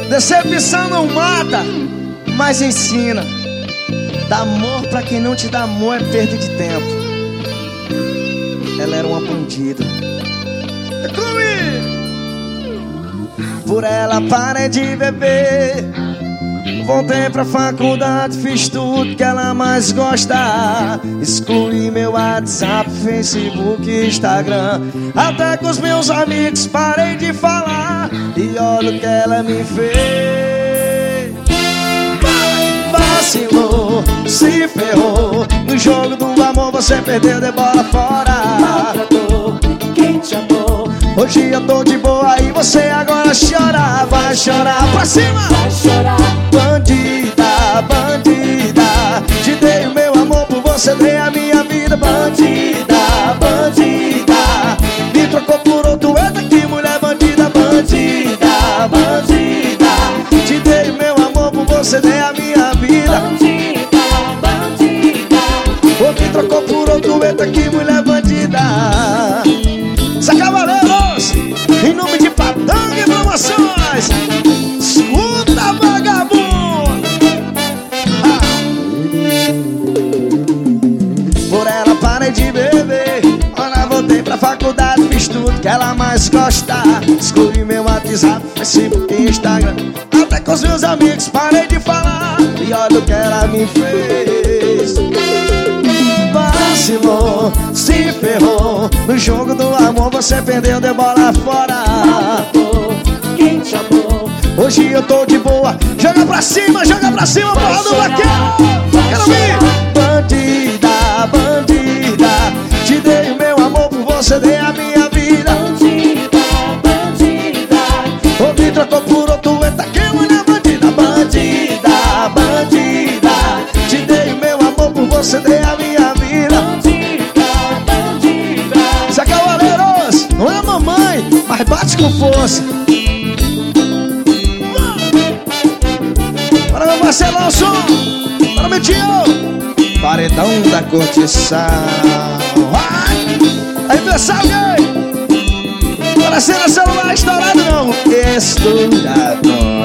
Decepção não mata, mas ensina. Dá amor pra quem não te dá amor é perda de tempo. Ela era uma bandida. Por ela parei de beber, voltei pra faculdade, fiz tudo que ela mais gosta. Excluí meu WhatsApp, Facebook, Instagram. Até com os meus amigos parei de falar. E olha o que ela me fez. Vacilou, se ferrou. No jogo do amor você perdeu, de bola fora. Maltratou quem te amou. Hoje eu tô de boa e você agora chora. Vai chorar pra cima. Vai chorar. Bandida, bandida, te dei o meu amor, por você dei a minha vida. Bandida, bandida, me trocou por outro, eita que mulher bandida. Bandida, bandida, te dei o meu amor, por você dei a minha vida. Bandida, bandida, Ou me trocou por outro, eita que mulher bandida. Sa Cavaleiros, em nome de Patang Promoções, escuta vagabundo. Por ela parei de beber, agora voltei pra faculdade, fiz tudo que ela mais gosta. Excluí meu WhatsApp, Facebook e Instagram. Até com os meus amigos parei de falar. E olha o que ela me fez. Vacilou, se ferrou. No jogo do amor você perdeu, deu bola fora. maltratou quem te amou. Hoje eu tô de boa. Joga pra cima, porra do vaqueiro. Quero ver. Bandida, bandida, te dei o meu amor, por você dei a minha vida. Bandida, bandida, Ou me trocou por outro, eita que mulher bandida. Bandida, bandida, te dei o meu amor, por você dei a minha vida. bandida, bandida. Sa Cavaleiros, não é mamãe, mas bate com força. Para meu parceiro Nelson, para meu tio Paredão da Curtição. Aí pessoal, gay, para ser celular estourado não. Estourado.